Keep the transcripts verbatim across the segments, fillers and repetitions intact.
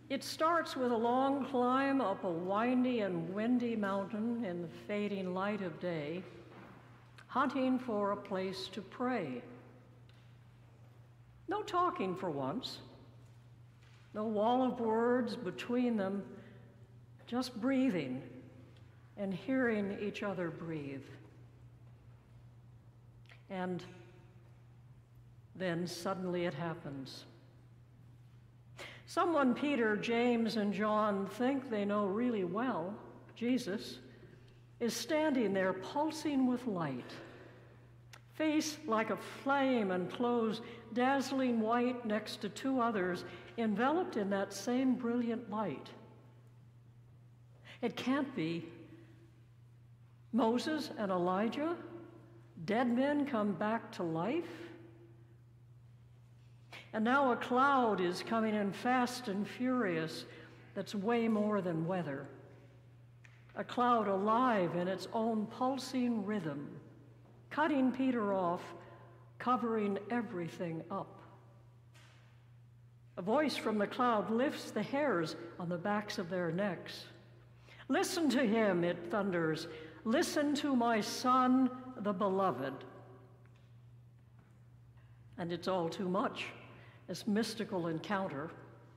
It starts with a long climb up a windy and windy mountain in the fading light of day, hunting for a place to pray. No talking for once, no wall of words between them, just breathing and hearing each other breathe. And then suddenly it happens. Someone Peter, James, and John think they know really well, Jesus, is standing there pulsing with light, face like a flame and clothes dazzling white next to two others enveloped in that same brilliant light. It can't be. Moses and Elijah, dead men come back to life? And now a cloud is coming in fast and furious that's way more than weather. A cloud alive in its own pulsing rhythm, cutting Peter off, covering everything up. A voice from the cloud lifts the hairs on the backs of their necks. Listen to him, it thunders. Listen to my Son, the Beloved. And it's all too much. This mystical encounter.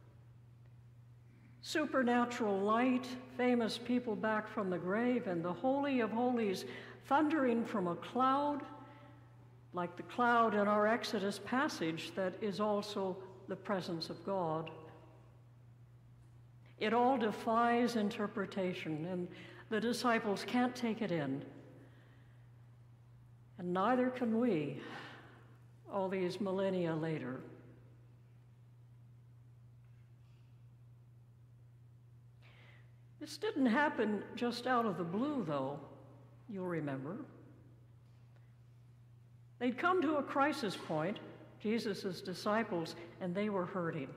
Supernatural light, famous people back from the grave, and the Holy of Holies thundering from a cloud, like the cloud in our Exodus passage that is also the presence of God. It all defies interpretation, and the disciples can't take it in. And neither can we, all these millennia later. This didn't happen just out of the blue, though, you'll remember. They'd come to a crisis point, Jesus' disciples, and they were hurting.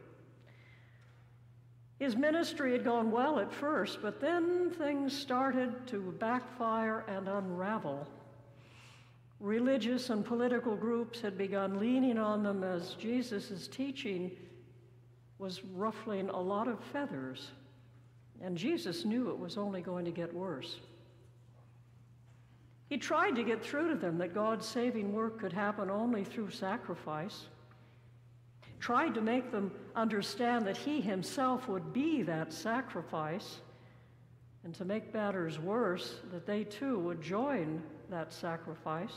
His ministry had gone well at first, but then things started to backfire and unravel. Religious and political groups had begun leaning on them as Jesus' teaching was ruffling a lot of feathers. And Jesus knew it was only going to get worse. He tried to get through to them that God's saving work could happen only through sacrifice. Tried to make them understand that he himself would be that sacrifice, and to make matters worse, that they too would join that sacrifice.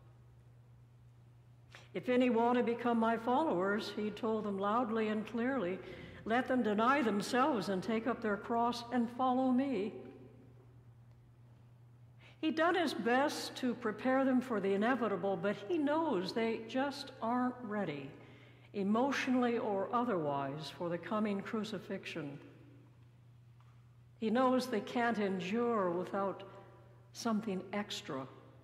If any want to become my followers, he told them loudly and clearly, let them deny themselves and take up their cross and follow me. He'd done his best to prepare them for the inevitable, but he knows they just aren't ready, emotionally or otherwise, for the coming crucifixion. He knows they can't endure without something extra.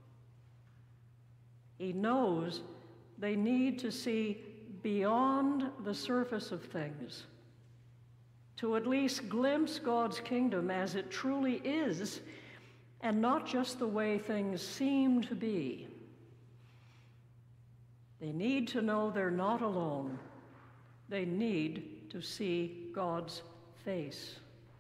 He knows they need to see beyond the surface of things, to at least glimpse God's kingdom as it truly is, and not just the way things seem to be. They need to know they're not alone. They need to see God's face.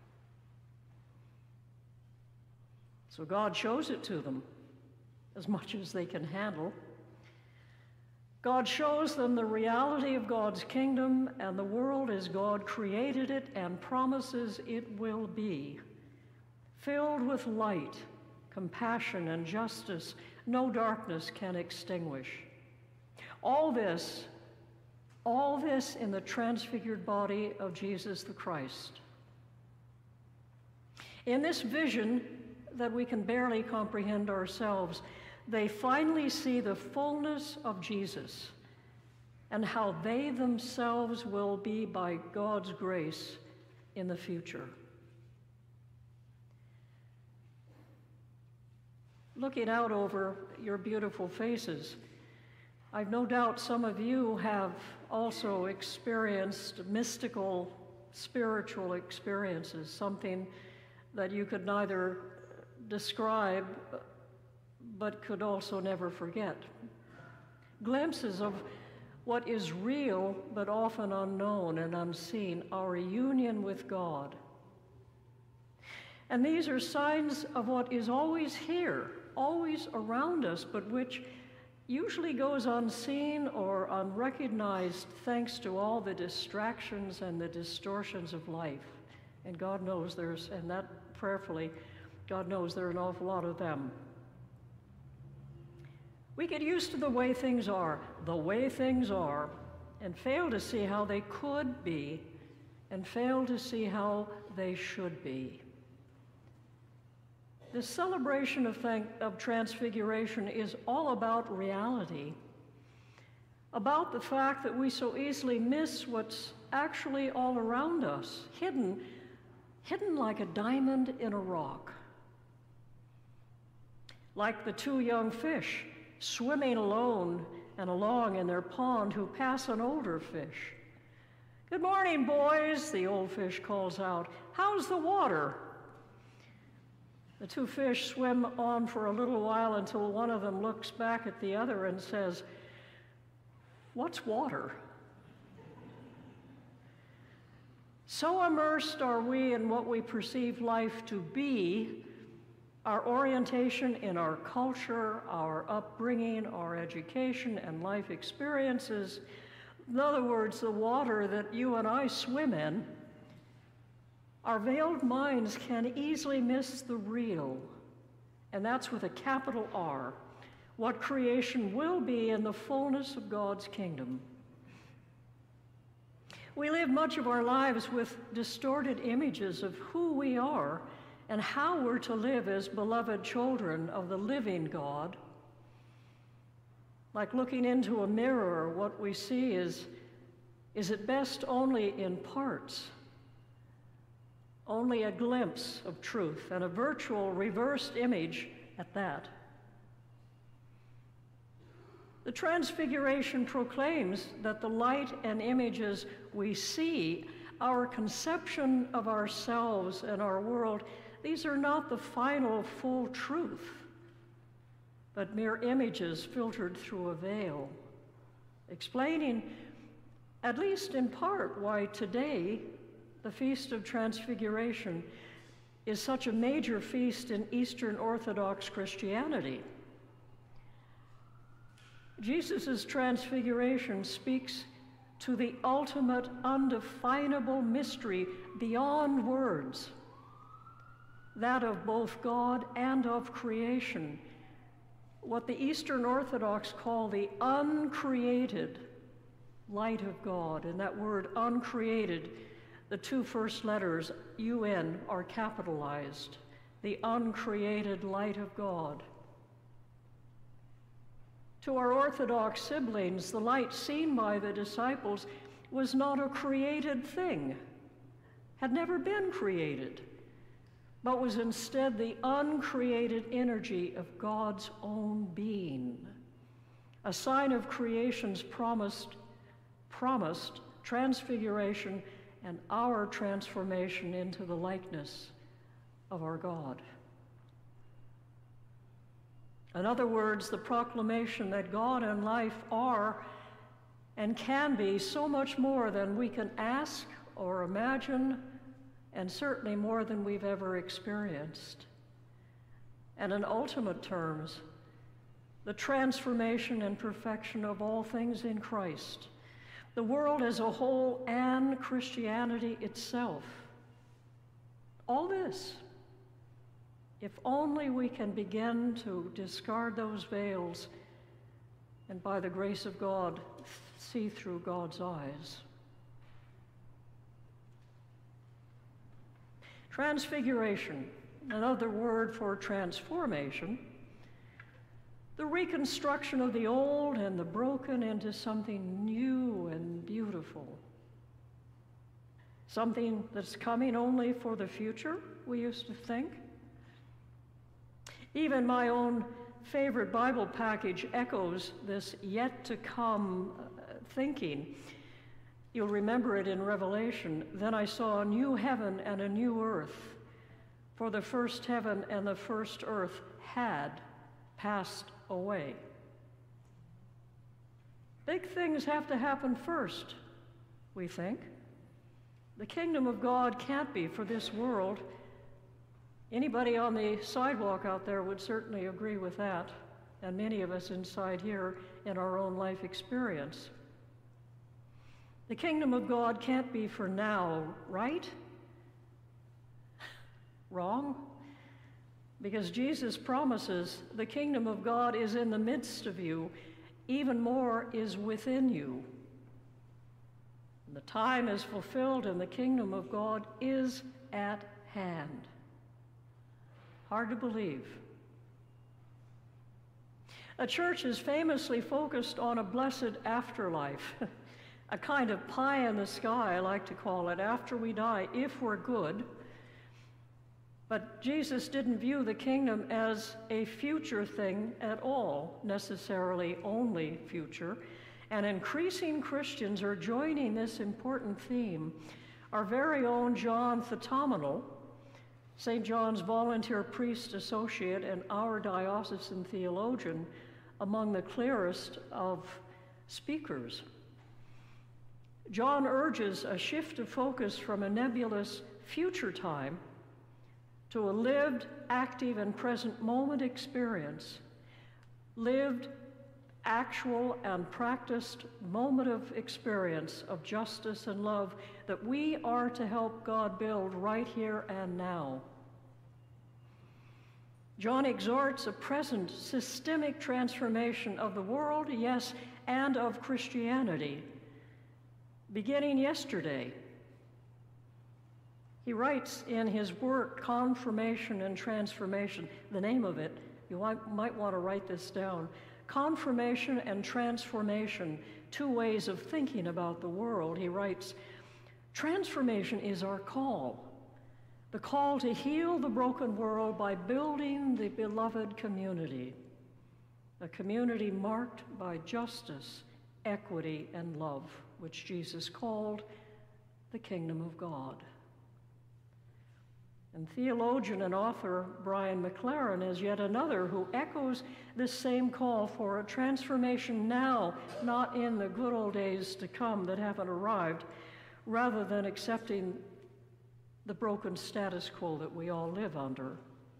So God shows it to them as much as they can handle. God shows them the reality of God's kingdom and the world as God created it and promises it will be, filled with light, compassion, and justice no darkness can extinguish. All this, all this in the transfigured body of Jesus the Christ. In this vision that we can barely comprehend ourselves, they finally see the fullness of Jesus and how they themselves will be, by God's grace, in the future. Looking out over your beautiful faces, I've no doubt some of you have also experienced mystical, spiritual experiences, something that you could neither describe but could also never forget. Glimpses of, what is real but often unknown and unseen, our union with God. And these are signs of what is always here, always around us, but which usually goes unseen or unrecognized thanks to all the distractions and the distortions of life. And God knows there's, and that prayerfully, God knows there are an awful lot of them. We get used to the way things are, the way things are, and fail to see how they could be, and fail to see how they should be. The celebration of, thank, of Transfiguration is all about reality, about the fact that we so easily miss what's actually all around us, hidden, hidden like a diamond in a rock. Like the two young fish swimming alone and along in their pond who pass an older fish. "Good morning, boys," the old fish calls out. "How's the water?" The two fish swim on for a little while until one of them looks back at the other and says, "What's water?" So immersed are we in what we perceive life to be, our orientation in our culture, our upbringing, our education, and life experiences, in other words, the water that you and I swim in, our veiled minds can easily miss the real, and that's with a capital R, what creation will be in the fullness of God's kingdom. We live much of our lives with distorted images of who we are and how we're to live as beloved children of the living God. Like looking into a mirror, what we see is, is at best only in parts, only a glimpse of truth, and a virtual reversed image at that. The Transfiguration proclaims that the light and images we see, our conception of ourselves and our world, these are not the final full truth, but mere images filtered through a veil, explaining, at least in part, why today the Feast of Transfiguration is such a major feast in Eastern Orthodox Christianity. Jesus' transfiguration speaks to the ultimate, undefinable mystery beyond words, that of both God and of creation, what the Eastern Orthodox call the uncreated light of God. And that word uncreated, the two first letters, U N, are capitalized, the uncreated light of God. To our Orthodox siblings, the light seen by the disciples was not a created thing, had never been created, but was instead the uncreated energy of God's own being, a sign of creation's promised, promised transfiguration and our transformation into the likeness of our God. In other words, the proclamation that God and life are and can be so much more than we can ask or imagine, and certainly more than we've ever experienced. And in ultimate terms, the transformation and perfection of all things in Christ, the world as a whole and Christianity itself. All this, if only we can begin to discard those veils and by the grace of God, see through God's eyes. Transfiguration, another word for transformation, the reconstruction of the old and the broken into something new and beautiful. Something that's coming only for the future, we used to think. Even my own favorite Bible passage echoes this yet to come uh, thinking. You'll remember it in Revelation. Then I saw a new heaven and a new earth, for the first heaven and the first earth had passed away. Big things have to happen first, we think. The kingdom of God can't be for this world. Anybody on the sidewalk out there would certainly agree with that, and many of us inside here in our own life experience. The kingdom of God can't be for now, right? Wrong? Because Jesus promises the kingdom of God is in the midst of you, even more is within you. The time is fulfilled and the kingdom of God is at hand. Hard to believe. A church is famously focused on a blessed afterlife, a kind of pie in the sky, I like to call it, after we die, if we're good. But Jesus didn't view the kingdom as a future thing at all, necessarily only future. And increasing Christians are joining this important theme. Our very own John Theotomenal, Saint John's volunteer priest associate and our diocesan theologian, among the clearest of speakers. John urges a shift of focus from a nebulous future time to a lived, active, and present moment experience, lived, actual, and practiced moment of experience of justice and love that we are to help God build right here and now. John exhorts a present systemic transformation of the world, yes, and of Christianity, beginning yesterday. He writes in his work, Confirmation and Transformation, the name of it, you might want to write this down, Confirmation and Transformation, two ways of thinking about the world. He writes, transformation is our call, the call to heal the broken world by building the beloved community, a community marked by justice, equity, and love, which Jesus called the kingdom of God. And theologian and author Brian McLaren is yet another who echoes this same call for a transformation now, not in the good old days to come that haven't arrived, rather than accepting the broken status quo that we all live under.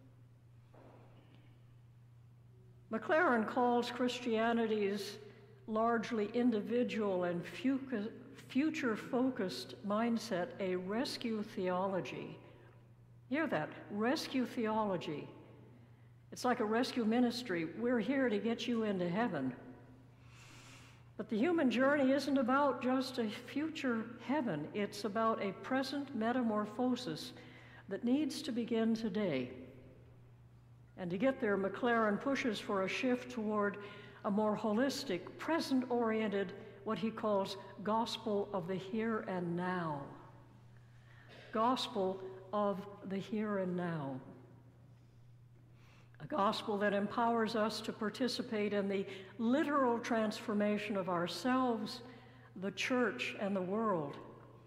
McLaren calls Christianity's largely individual and future-focused mindset a rescue theology. Hear that, rescue theology. It's like a rescue ministry. We're here to get you into heaven. But the human journey isn't about just a future heaven. It's about a present metamorphosis that needs to begin today. And to get there, McLaren pushes for a shift toward a more holistic, present-oriented, what he calls gospel of the here and now. Gospel of the here and now. A gospel that empowers us to participate in the literal transformation of ourselves, the church, and the world.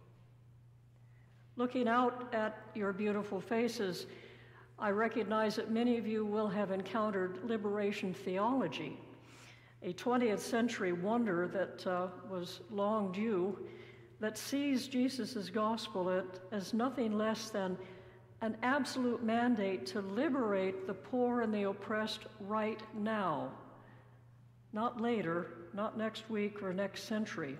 Looking out at your beautiful faces, I recognize that many of you will have encountered liberation theology, a twentieth century wonder that uh, was long due, that sees Jesus' gospel as nothing less than an absolute mandate to liberate the poor and the oppressed right now, not later, not next week or next century.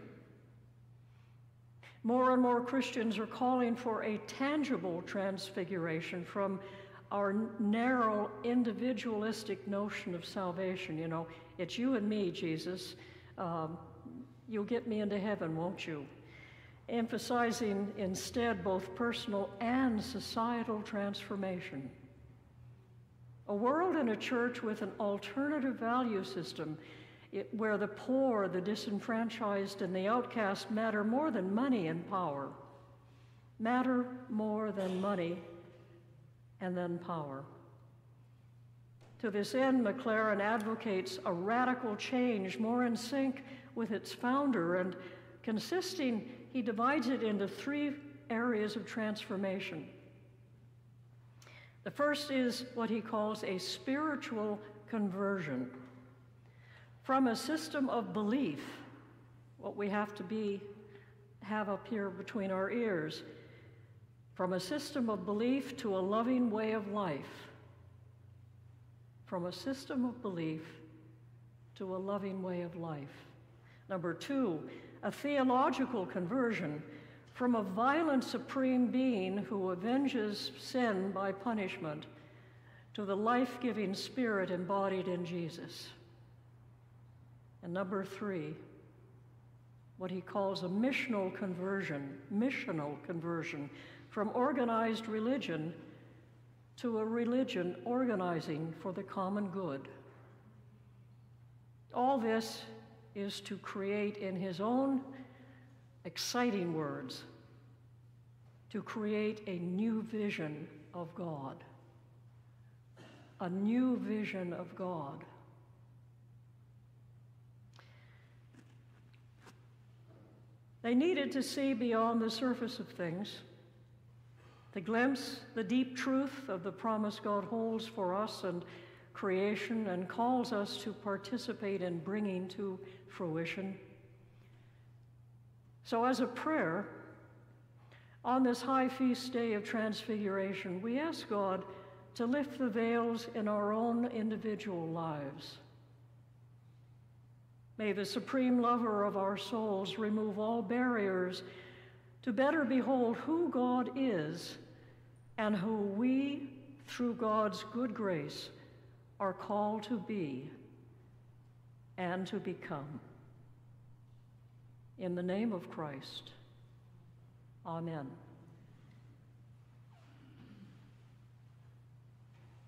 More and more Christians are calling for a tangible transfiguration from our narrow, individualistic notion of salvation. You know, it's you and me, Jesus. Um, you'll get me into heaven, won't you? Emphasizing instead both personal and societal transformation. A world and a church with an alternative value system it, where the poor, the disenfranchised, and the outcast matter more than money and power, matter more than money and then power. To this end, McLaren advocates a radical change more in sync with its founder, and consisting, he divides it into three areas of transformation. The first is what he calls a spiritual conversion from a system of belief what we have to be, have up here between our ears. From a system of belief to a loving way of life. From a system of belief to a loving way of life. Number two, a theological conversion from a violent supreme being who avenges sin by punishment to the life-giving Spirit embodied in Jesus. And number three, what he calls a missional conversion, missional conversion, from organized religion to a religion organizing for the common good. All this is to create, in his own exciting words, to create a new vision of God. A new vision of God. They needed to see beyond the surface of things, to glimpse the deep truth of the promise God holds for us and creation and calls us to participate in bringing to fruition. So as a prayer, on this high feast day of Transfiguration, we ask God to lift the veils in our own individual lives. May the supreme lover of our souls remove all barriers to better behold who God is and who we, through God's good grace, are called to be and to become. In the name of Christ, amen.